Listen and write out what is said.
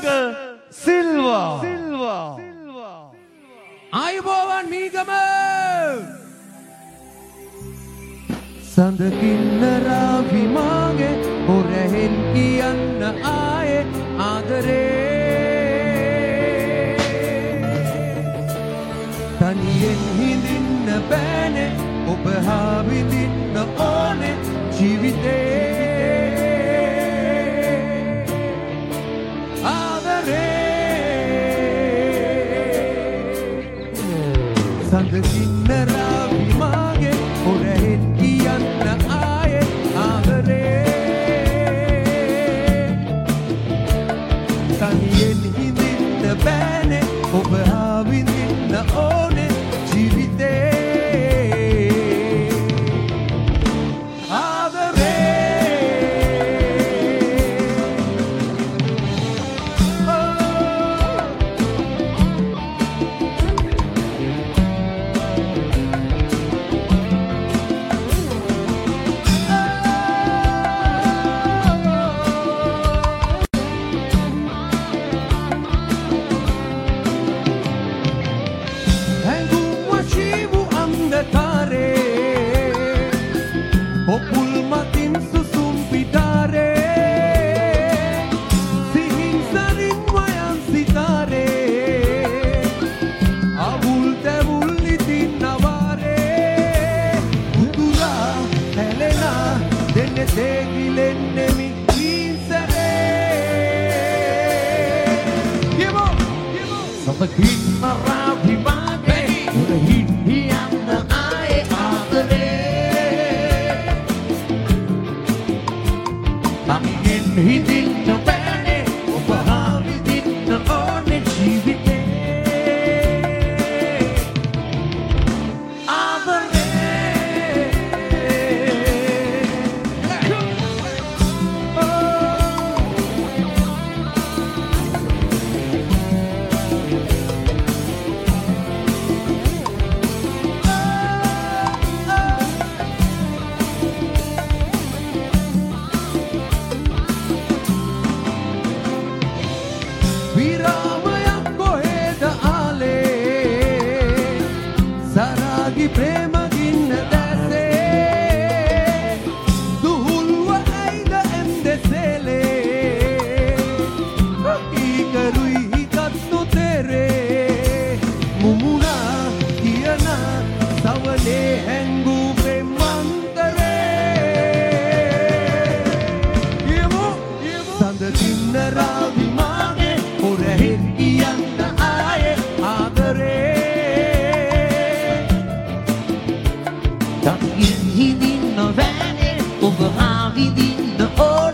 සිල්වා ආයුබෝවන් මීගම සඳකින්න රාවි මාගේ හොරහෙන් කියන්න ආයේ ආදරේ තනියෙන් හිඳින්න බෑනේ ඔබ හා විඳින්න ඕනේ ජීවිතේ සඳකින්න රාවි මාගේ හොරහෙන් කියන්න ආයේ ආදරේ තනියෙන් හිඳින්න බෑනේ ඔබ හා විඳින්න ඕනේ ජීවිතේ He didn't know that over how he didn't know.